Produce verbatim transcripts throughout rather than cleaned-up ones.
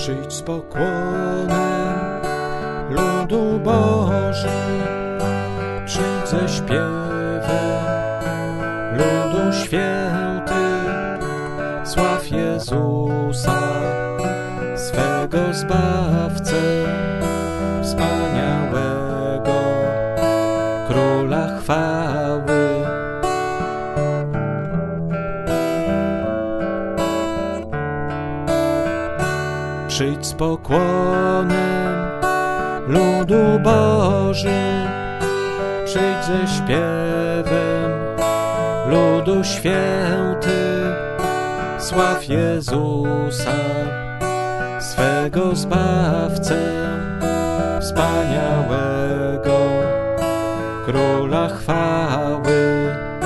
Przyjdź z pokłonem, ludu Boży, przyjdź ze śpiewem, ludu święty, sław Jezusa, swego Zbawcę, wspaniałego Króla chwały. Przyjdź z pokłonem, ludu Boży, przyjdź ze śpiewem, ludu święty, sław Jezusa, swego Zbawcę, wspaniałego Króla chwały.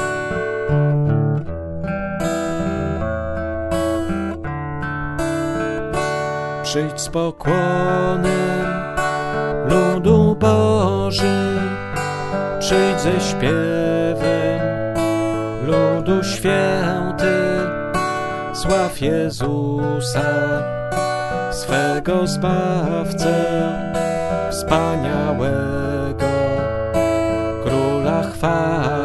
Przyjdź z pokłonem, ludu Boży, przyjdź ze śpiewem, ludu święty, sław Jezusa, swego Zbawcę, wspaniałego Króla chwały.